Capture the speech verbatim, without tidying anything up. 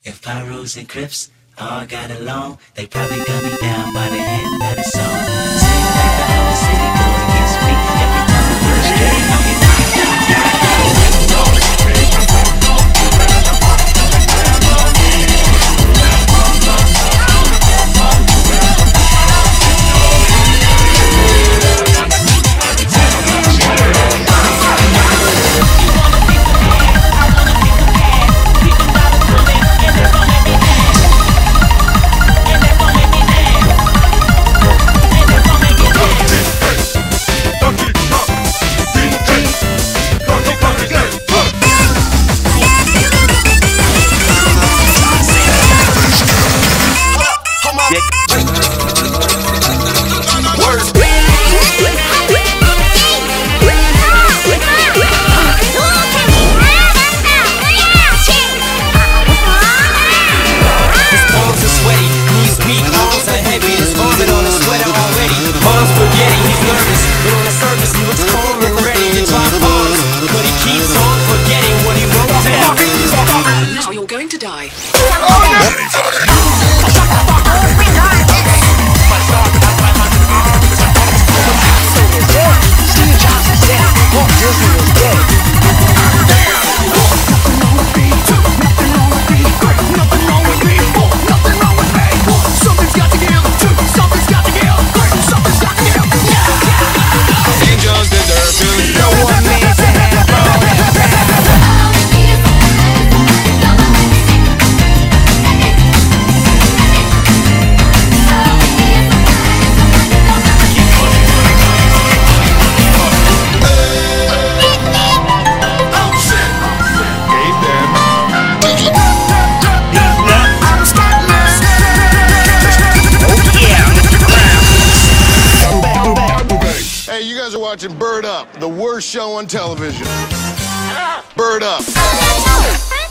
If Pyros and Crips all got along, they probably got me down by the end of the song. Seems like the whole city go against me every time the first game. I'm getting going to die. Watching Bird Up, the worst show on television. Bird Up.